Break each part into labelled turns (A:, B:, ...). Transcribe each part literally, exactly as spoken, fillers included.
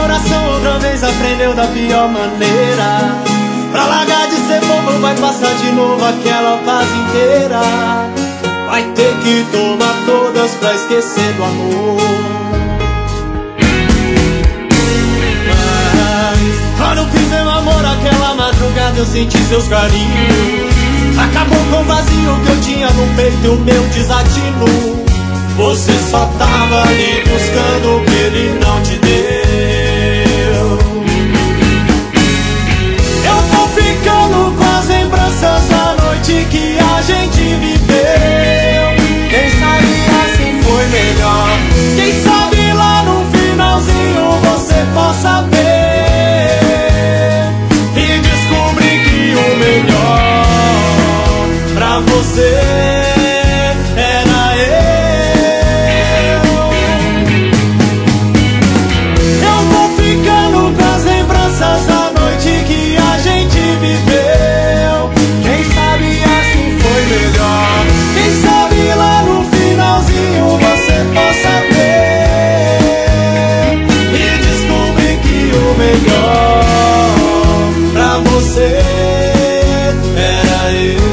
A: coração outra vez aprendeu da pior maneira. Pra largar de ser bobo vai passar de novo aquela fase inteira. Vai ter que tomar todas pra esquecer do amor. Mas quando fizemos amor aquela madrugada eu senti seus carinhos. Acabou com o vazio que eu tinha no peito e o meu desatino. Você só tava ali buscando o que ele não te deu. Eu tô ficando com as lembranças da noite que a gente viveu. Quem sabe assim foi melhor. Quem sabe lá no finalzinho você possa ver e descobrir que o melhor pra você era eu. Eu vou ficando com as lembranças da noite que a gente viveu. Quem sabe assim foi melhor. Quem sabe lá no finalzinho você possa ver e descobrir que o melhor pra você era eu.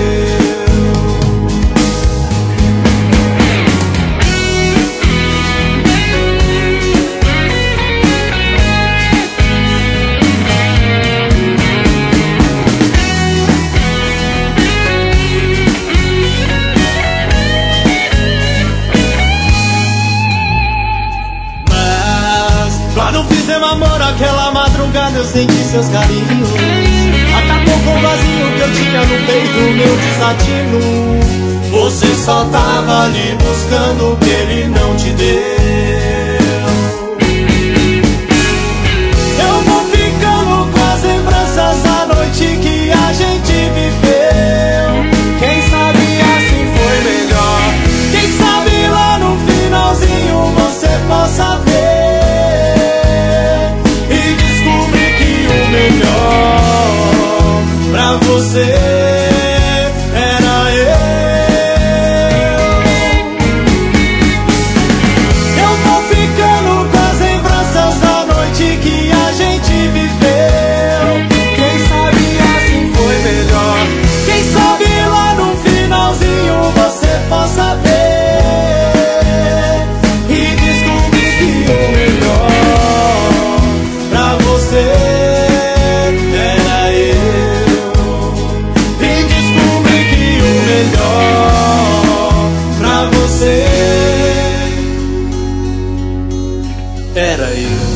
A: Quando fizemos amor aquela madrugada eu senti seus carinhos. Acabou com o vazio que eu tinha no peito, o meu desatino. Você só tava ali buscando o que ele não te deu. Eu vou ficando com as lembranças da noite que a gente viveu. Quem sabe assim foi melhor. Quem sabe lá no finalzinho você possa ver pra você era eu. Eu tô ficando com as lembranças da noite que a gente viveu. Quem sabe assim foi melhor. Quem sabe lá no finalzinho você possa ver e descobrir que o melhor pra você era eu.